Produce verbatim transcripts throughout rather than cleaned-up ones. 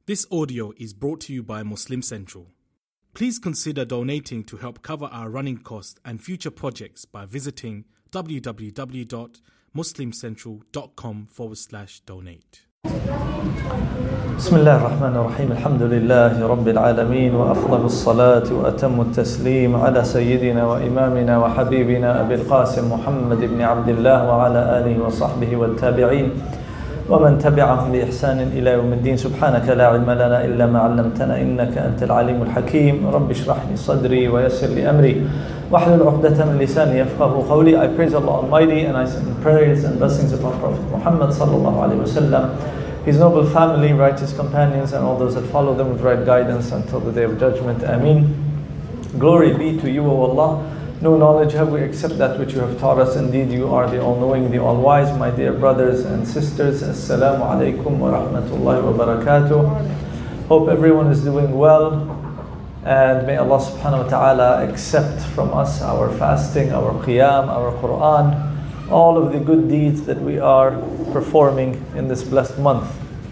This audio is brought to you by Muslim Central. Please consider donating to help cover our running costs and future projects by visiting www.muslimcentral.com forward slash donate. بسم الله الرحمن الرحيم الحمد لله رب العالمين وأفضل الصلاة وأتم التسليم على سيدنا وإمامنا وحبيبنا أبي القاسم محمد بن عبد الله وعلى آله وصحبه والتابعين ومن تبعهم بإحسان إلى يوم الدين. سبحانك لا علم لنا إلا ما علمتنا إنك أنت العليم الحكيم. رب اشرح لي صدري ويسر لي أمري واحلل عقدة من لساني يفقهوا قولي. I praise Allah Almighty and I send prayers and blessings upon Prophet Muhammad sallallahu alaihi wasallam, his noble family, righteous companions, and all those that follow them with right guidance until the day of judgment. Ameen. Glory be to you, O Allah. No knowledge have we except that which you have taught us. Indeed, you are the all-knowing, the all-wise. My dear brothers and sisters, Assalamu alaikum wa rahmatullahi wa barakatuh. Hope everyone is doing well. And may Allah subhanahu wa ta'ala accept from us our fasting, our qiyam, our Quran, all of the good deeds that we are performing in this blessed month.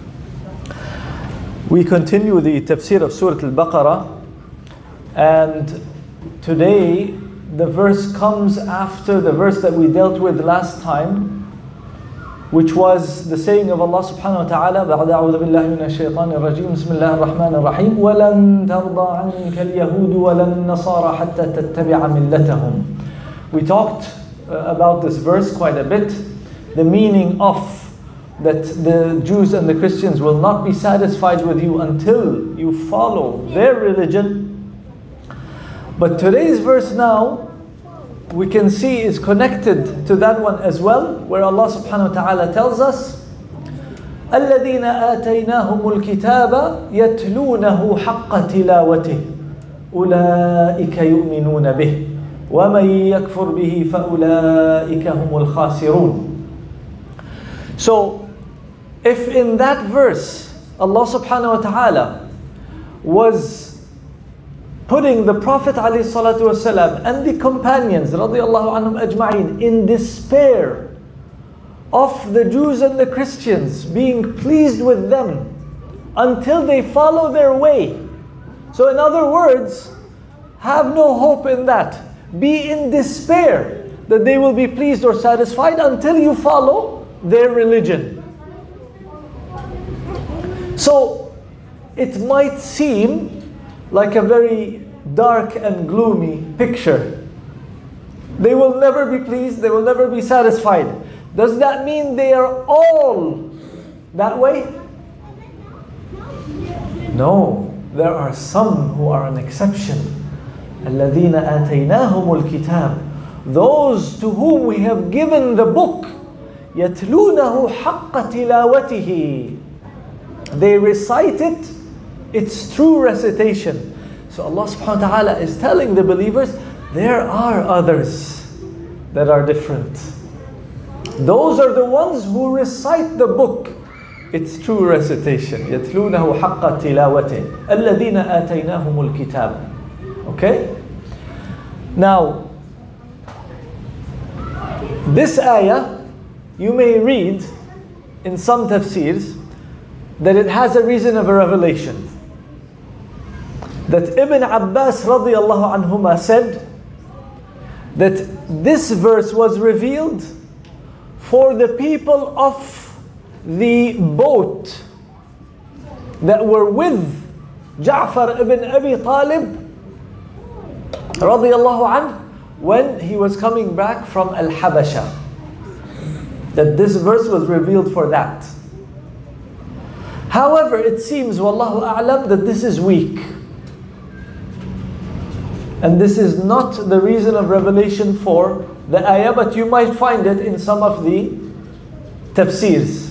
We continue the tafsir of Surah Al-Baqarah, and today the verse comes after the verse that we dealt with last time, which was the saying of Allah subhanahu wa ta'ala, بَعْدَ أَعُوذُ بِاللَّهِ مِنَ الشَّيْطَانِ الرَّجِيمِ بسم الله الرحمن الرحيم وَلَن تَرْضَى عَنْكَ الْيَهُودُ وَلَا النَّصَارَى حَتَّى تَتَّبِعَ مِلَّتَهُمْ. We talked uh, about this verse quite a bit, the meaning of that the Jews and the Christians will not be satisfied with you until you follow their religion. But today's verse now, we can see is connected to that one as well, where Allah subhanahu wa ta'ala tells us, الَّذِينَ آتَيْنَاهُمُ الْكِتَابَ يَتْلُونَهُ حَقَّ تِلَاوَتِهِ أُولَٰئِكَ يُؤْمِنُونَ بِهِ وَمَنْ يَكْفُرْ بِهِ فَأُولَٰئِكَ هُمُ الْخَاسِرُونَ. So, if in that verse, Allah subhanahu wa ta'ala was putting the Prophet ﷺ and the companions radiallahu anhum ajma'in in despair of the Jews and the Christians, being pleased with them until they follow their way. So in other words, have no hope in that. Be in despair that they will be pleased or satisfied until you follow their religion. So it might seem like a very dark and gloomy picture. They will never be pleased, they will never be satisfied. Does that mean they are all that way? No, there are some who are an exception. الَّذِينَ آتَيْنَاهُمُ الْكِتَابِ, those to whom we have given the book. يَتْلُونَهُ حَقَّ تِلَاوَتِهِ, they recite it its true recitation. So Allah subhanahu wa ta'ala is telling the believers, there are others that are different. Those are the ones who recite the book its true recitation. يَتْلُونَهُ حَقَّ تِلَاوَتِهِ الَّذِينَ آتَيْنَاهُمُ الْكِتَابِ. Okay? Now, this ayah, you may read in some tafsirs that it has a reason of a revelation. That Ibn Abbas radiallahu anhuma said that this verse was revealed for the people of the boat that were with Ja'far ibn Abi Talib radiallahu anhu when he was coming back from Al-Habasha. That this verse was revealed for that. However, it seems, wallahu a'lam, that this is weak. And this is not the reason of revelation for the ayah, but you might find it in some of the tafsirs.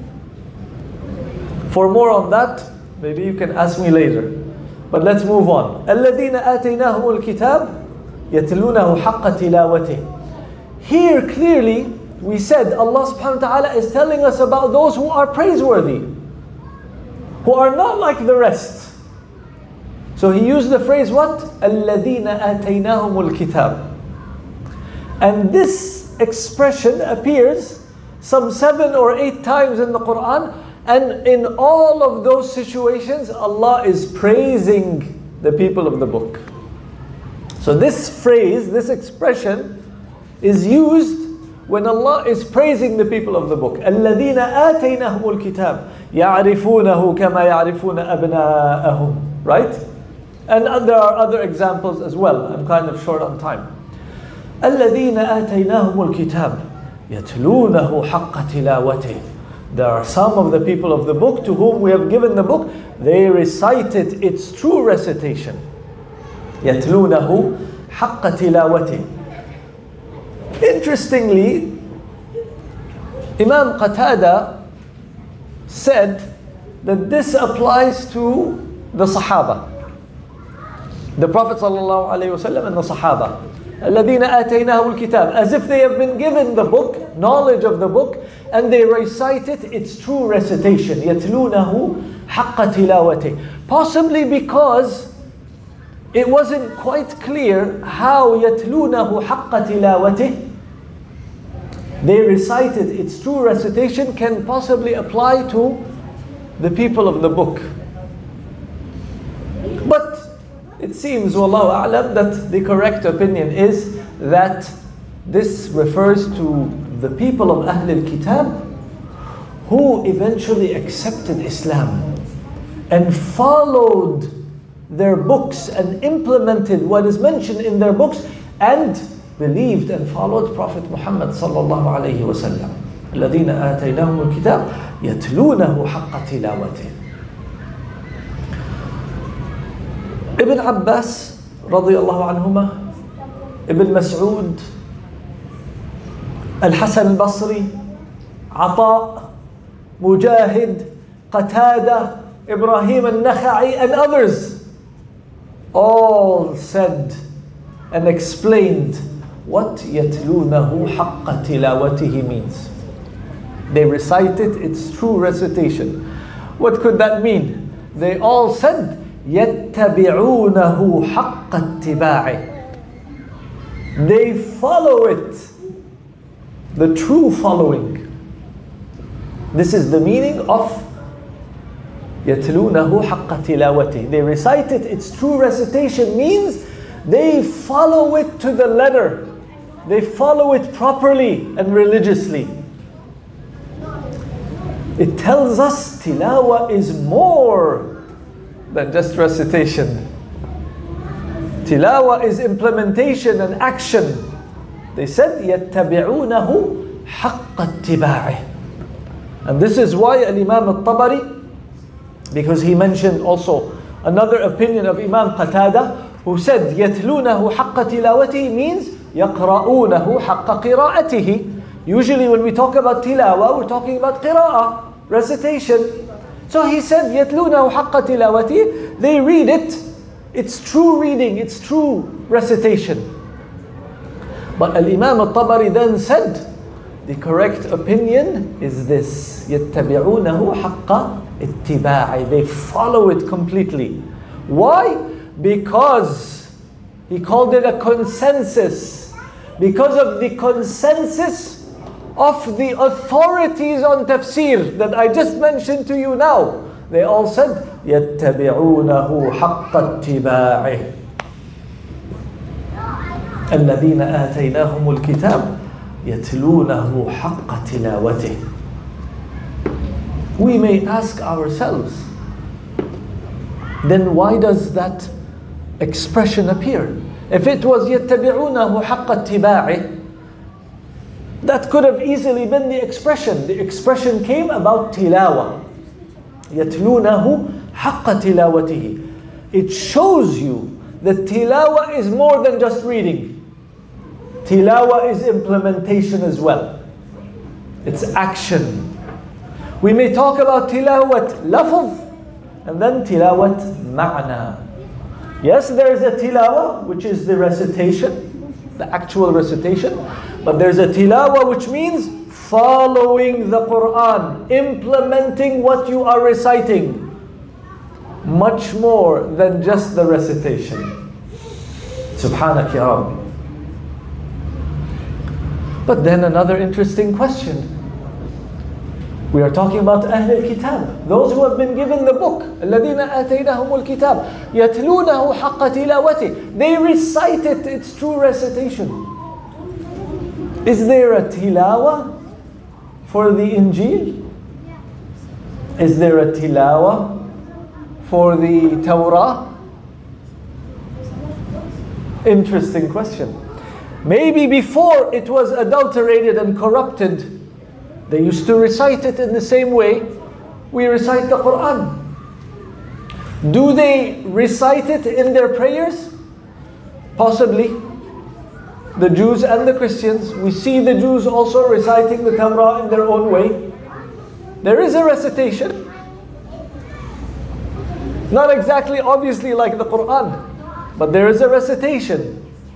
For more on that, maybe you can ask me later. But let's move on. الَّذِينَ آتَيْنَاهُمُ الْكِتَابِ يَتْلُونَهُ حَقَّ تِلَاوَتِهِ. Here clearly we said Allah subhanahu wa ta'ala is telling us about those who are praiseworthy, who are not like the rest. So he used the phrase what? الَّذِينَ آتَيْنَاهُمُ الْكِتَابِ. And this expression appears some seven or eight times in the Quran, And in all of those situations, Allah is praising the people of the book. So this phrase, this expression is used when Allah is praising the people of the book. الَّذِينَ آتَيْنَهُمُ الْكِتَابِ يَعْرِفُونَهُ كَمَا يَعْرِفُونَ أَبْنَاءَهُم. Right? And there are other examples as well. I'm kind of short on time. الَّذِينَ آتَيْنَهُمُ الْكِتَابِ يَتْلُونَهُ حَقَّ تِلَاوَتِهِ. There are some of the people of the book to whom we have given the book, they recite it its true recitation. يَتْلُونَهُ حَقَّ تِلَاوَتِهِ. Interestingly, Imam Qatada said that this applies to the Sahaba, the Prophet ﷺ and the Sahaba. الَّذِينَ آتَيْنَاهُ الْكِتَابِ, as if they have been given the book, knowledge of the book, and they recite it its true recitation. يَتْلُونَهُ حَقَّ تِلَاوَتِهِ. Possibly because it wasn't quite clear how يَتْلُونَهُ حَقَّ تِلَاوَتِهِ, they recited its true recitation, can possibly apply to the people of the book. But it seems, wallahu a'lam, that the correct opinion is that this refers to the people of Ahl al-Kitab who eventually accepted Islam and followed their books and implemented what is mentioned in their books and believed and followed Prophet Muhammad sallallahu alayhi wa sallam. الَّذِينَ آتَيْنَهُمُ الْكِتَابِ يَتْلُونَهُ حَقَّ تِلَاوَتِهِ. Ibn Abbas radiyallahu anhuma, Ibn Mas'ud, Al-Hasan al-Basri, Ata, Mujahid, Qatada, Ibrahim al-Nakha'i and others all said and explained what يَتْلُونَهُ حَقَّ تِلَاوَتِهِ means. They recited its true recitation. What could that mean? They all said يَتَّبِعُونَهُ حَقَّ اتِّبَاعِهِ. They follow it, the true following. This is the meaning of يَتْلُونَهُ حَقَّ تِلَاوَتِهِ. They recite it, its true recitation means they follow it to the letter. They follow it properly and religiously. It tells us tilawa is more than just recitation. Tilawa is implementation and action. They said يَتَّبِعُونَهُ حَقَّ اتِّبَاعِهِ. And this is why Al-Imam Al-Tabari, because he mentioned also another opinion of Imam Qatada, who said يَتْلُونَهُ حَقَّ تِلَاوَتِهِ means يَقْرَؤُونَهُ حَقَّ قِرَاءَتِهِ. Usually when we talk about tilawa, we're talking about qira'ah, recitation. So he said يَتْلُونَهُ حَقَّ تِلَاوَتِهِ, they read it, it's true reading, it's true recitation. But Al-Imam Al-Tabari then said, the correct opinion is this, يَتَّبِعُونَهُ حَقَّ اتِّبَاعِ. They follow it completely. Why? Because he called it a consensus. Because of the consensus of the authorities on tafsir that I just mentioned to you now. They all said, يَتَّبِعُونَهُ حَقَّ اتِّبَاعِهِ. الَّذِينَ آتَيْنَاهُمُ الْكِتَابِ يَتْلُونَهُ حَقَّ تِلَاوَتِهِ. We may ask ourselves, then why does that expression appear? If it was يَتَّبِعُونَهُ حَقَّ اتِّبَاعِهِ, that could have easily been the expression. The expression came about tilawa. يَتْلُونَهُ حَقَّ تِلَاوَتِهِ. It shows you that tilawa is more than just reading. Tilawa is implementation as well. It's action. We may talk about tilawat lafz and then tilawat ma'na. Yes, there is a tilawa, which is the recitation, the actual recitation, but there's a tilawa which means following the Quran, implementing what you are reciting, much more than just the recitation. Subhanak ya Rabbi. But then another interesting question. We are talking about Ahl al-Kitab, those who have been given the book. الَّذِينَ آتَيْنَهُمُ الْكِتَابِ يَتْلُونَهُ حَقَّ تِلَاوَتِهِ. They recite it, its true recitation. Is there a tilawa for the Injil? Is there a tilawa for the Torah? Interesting question. Maybe before it was adulterated and corrupted, they used to recite it in the same way we recite the Quran. Do they recite it in their prayers? Possibly. The Jews and the Christians, we see the Jews also reciting the Torah in their own way. There is a recitation. Not exactly obviously like the Quran, but there is a recitation.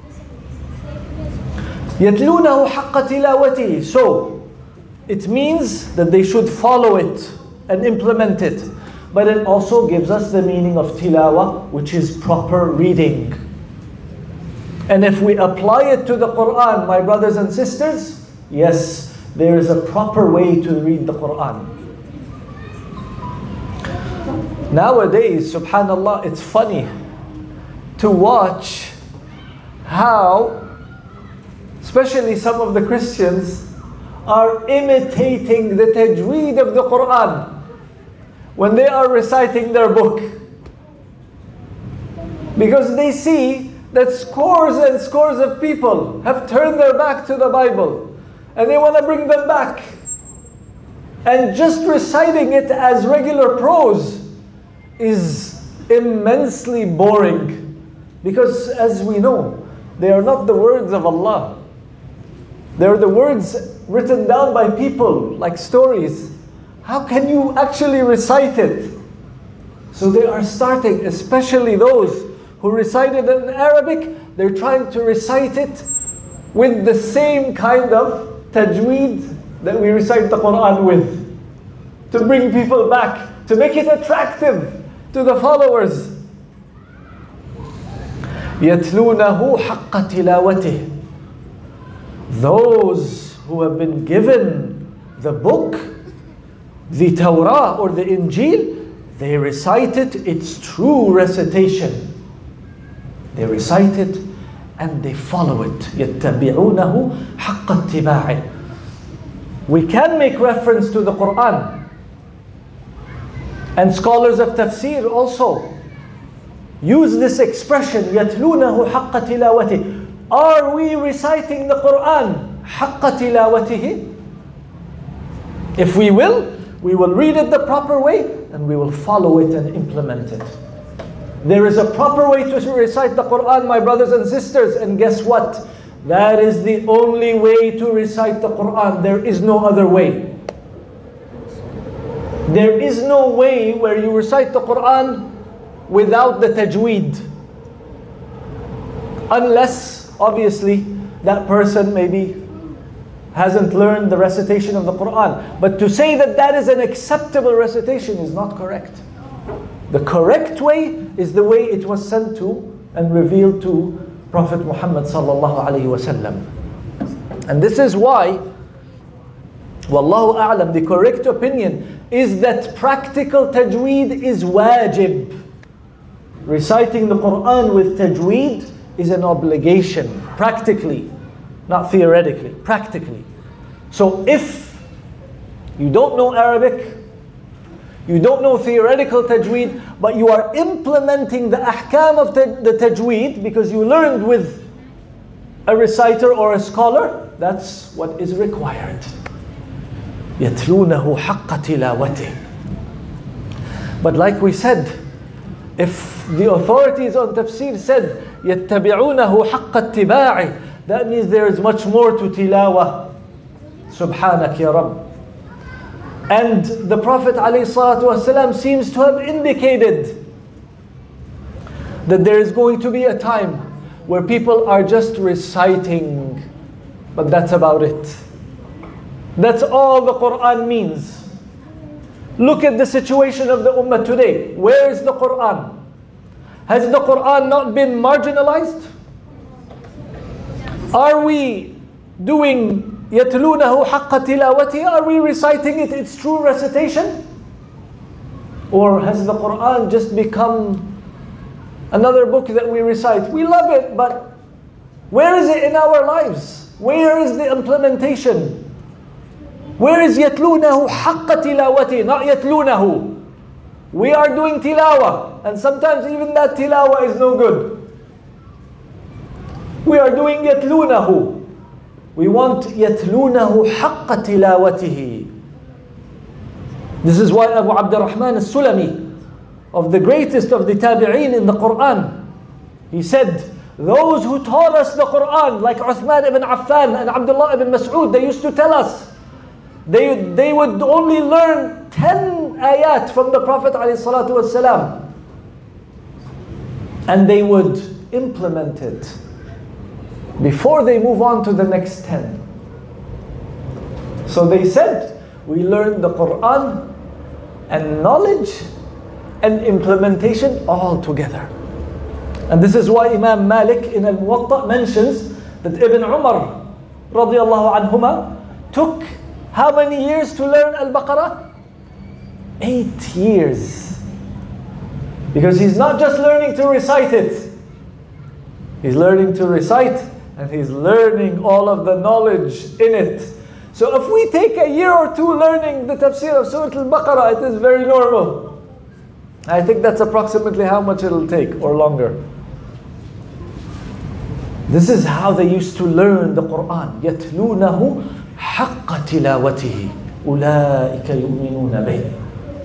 يَتْلُونَهُ حَقَّ تِلَاوَتِهِ. So, it means that they should follow it and implement it. But it also gives us the meaning of tilawa, which is proper reading. And if we apply it to the Quran, my brothers and sisters, yes, there is a proper way to read the Quran. Nowadays, subhanallah, it's funny to watch how, especially some of the Christians, are imitating the tajweed of the Quran when they are reciting their book. Because they see that scores and scores of people have turned their back to the Bible and they want to bring them back. And just reciting it as regular prose is immensely boring. Because as we know, they are not the words of Allah. They are the words written down by people, like stories. How can you actually recite it? So they are starting, especially those who recite it in Arabic, they're trying to recite it with the same kind of tajweed that we recite the Quran with, to bring people back, to make it attractive to the followers. يَتْلُونَهُ حَقَّ تِلَاوَتِهِ. Those who have been given the book, the Torah or the Injil, they recite it, its true recitation. They recite it and they follow it. يَتَّبِعُونَهُ حَقَّ اتِّبَاعِهِ. We can make reference to the Quran. And scholars of tafsir also use this expression, يَتْلُونَهُ حَقَّ تِلَاوَتِهِ. Are we reciting the Quran حَقَّ تِلَاوَتِهِ? If we will, we will read it the proper way and we will follow it and implement it. There is a proper way to recite the Quran, my brothers and sisters, and guess what? That is the only way to recite the Quran. There is no other way. There is no way where you recite the Quran without the tajweed. Unless, obviously, that person maybe hasn't learned the recitation of the Quran. But to say that that is an acceptable recitation is not correct. The correct way is the way it was sent to and revealed to Prophet Muhammad sallallahu alaihi wasallam. And this is why, wallahu a'lam, the correct opinion is that practical tajweed is wajib. Reciting the Quran with tajweed is an obligation, practically, not theoretically, practically. So if you don't know Arabic, you don't know theoretical tajweed, but you are implementing the ahkam of the, the tajweed because you learned with a reciter or a scholar, that's what is required. يَتْلُونَهُ حَقَّ تِلَاوَتِهِ. But like we said, if the authorities on tafsir said يَتَّبِعُونَهُ حَقَّ اتِّبَاعِهِ, that means there is much more to tilawa. Subhanak ya Rabb. And the Prophet ﷺ seems to have indicated that there is going to be a time where people are just reciting, but that's about it. That's all the Quran means. Look at the situation of the Ummah today. Where is the Quran? Has the Quran not been marginalized? Are we doing يَتْلُونَهُ حَقَّ تِلَاوَتِهِ? Are we reciting it its true recitation? Or has the Quran just become another book that we recite? We love it, but where is it in our lives? Where is the implementation? Where is يَتْلُونَهُ حَقَّ تِلَاوَتِهِ? Not يَتْلُونَهُ. We are doing tilawa, and sometimes even that tilawa is no good. We are doing يَتْلُونَهُ. We want يَتْلُونَهُ حَقَّ تِلَاوَتِهِ. This is why Abu Abdurrahman al-Sulami, of the greatest of the tabi'een in the Quran, he said, those who taught us the Quran, like Uthman ibn Affan and Abdullah ibn Mas'ud, they used to tell us, they, they would only learn ten ayat from the Prophet ﷺ, and they would implement it before they move on to the next ten. So they said, we learned the Quran and knowledge and implementation all together. And this is why Imam Malik in Al-Muwatta mentions that Ibn Umar radiallahu anhuma took how many years to learn Al-Baqarah? Eight years. Because he's not just learning to recite it. He's learning to recite and he's learning all of the knowledge in it. So if we take a year or two learning the tafsir of Surah Al-Baqarah, it is very normal. I think that's approximately how much it'll take, or longer. This is how they used to learn the Quran. يَتْلُونَهُ حَقَّ تِلَاوَتِهِ أُولَٰئِكَ يُؤْمِنُونَ بِهِ.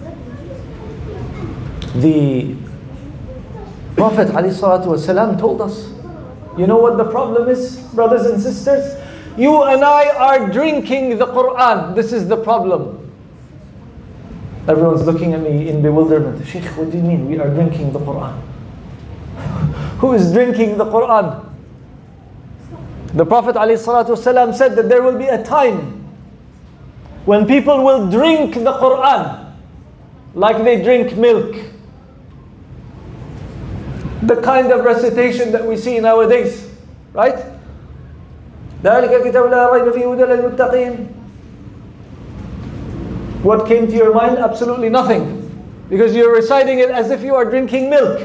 The Prophet ﷺ told us, you know what the problem is, brothers and sisters? You and I are drinking the Quran. This is the problem. Everyone's looking at me in bewilderment. Sheikh, what do you mean we are drinking the Quran? Who is drinking the Quran? The Prophet ﷺ said that there will be a time when people will drink the Quran like they drink milk. The kind of recitation that we see nowadays, right? ذَلِكَ الْكِتَابُ لَا رَيْبَ فِيهِ هُدًى لِلْمُتَّقِينَ. What came to your mind? Absolutely nothing. Because you're reciting it as if you are drinking milk.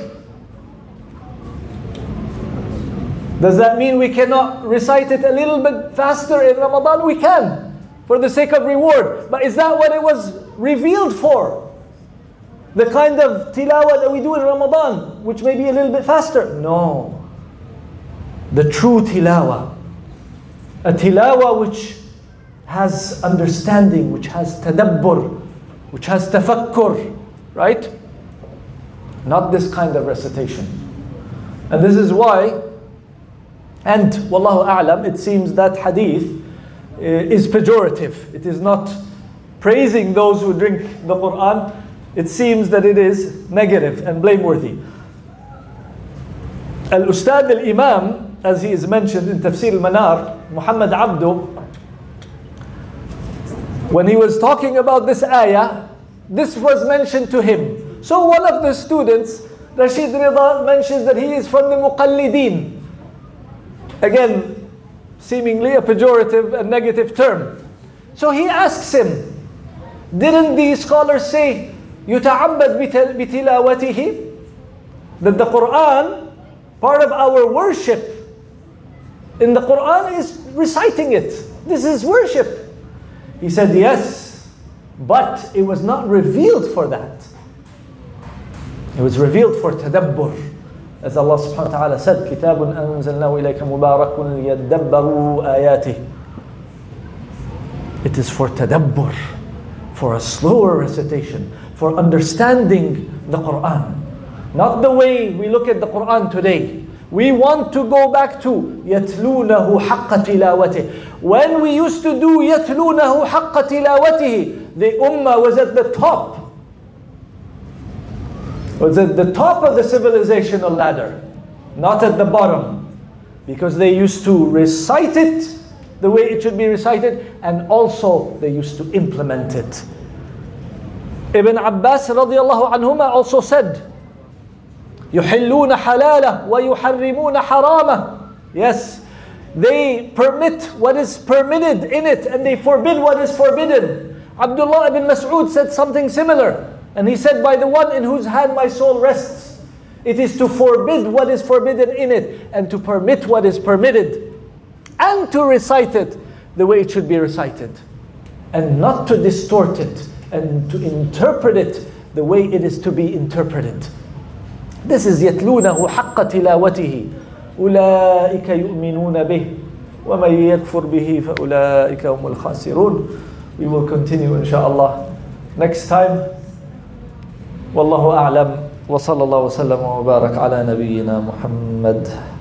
Does that mean we cannot recite it a little bit faster in Ramadan? We can, for the sake of reward. But is that what it was revealed for? The kind of tilawah that we do in Ramadan, which may be a little bit faster? No. The true tilawah. A tilawah which has understanding, which has tadabbur, which has tafakkur, right? Not this kind of recitation. And this is why, and wallahu a'lam, it seems that hadith is pejorative. It is not praising those who drink the Quran. It seems that it is negative and blameworthy. Al-Ustad al-Imam, as he is mentioned in Tafsir al-Manar, Muhammad Abdu, when he was talking about this ayah, this was mentioned to him. So one of the students, Rashid Rida, mentions that he is from the Muqallideen. Again, seemingly a pejorative and negative term. So he asks him, didn't the scholars say, يُتَعَبَّدْ بِتِلَاوَتِهِ? That the Quran, part of our worship in the Quran is reciting it. This is worship. He said, yes, but it was not revealed for that. It was revealed for tadabbur. As Allah subhanahu wa ta'ala said, كِتَابٌ أَنزَلْنَاهُ إِلَيْكَ مُبَارَكٌ لِيَدَّبَّرُوا آيَاتِهِ. It is for tadabbur, for a slower recitation, for understanding the Quran. Not the way we look at the Quran today. We want to go back to يَتْلُونَهُ حَقَّ تِلَاوَتِهِ. When we used to do يَتْلُونَهُ حَقَّ تِلَاوَتِهِ, the ummah was at the top. Was at the top of the civilizational ladder, not at the bottom. Because they used to recite it the way it should be recited, and also they used to implement it. Ibn Abbas radiallahu anhuma also said, يُحِلُّونَ حَلَالَهُ وَيُحَرِّمُونَ حَرَامَهُ. Yes, They permit what is permitted in it and they forbid what is forbidden. Abdullah ibn Mas'ud said something similar. And he said, by the one in whose hand my soul rests, it is to forbid what is forbidden in it and to permit what is permitted and to recite it the way it should be recited and not to distort it and to interpret it the way it is to be interpreted. This is يَتْلُونَهُ حَقَّ تِلَاوَتِهِ أُولَٰئِكَ يُؤْمِنُونَ بِهِ وَمَنْ يَكْفُرْ بِهِ فَأُولَٰئِكَ هُمُ الْخَاسِرُونَ. We will continue inshaAllah next time. Wallahu a'lam. وصلى الله وسلم وبارك على نبينا محمد.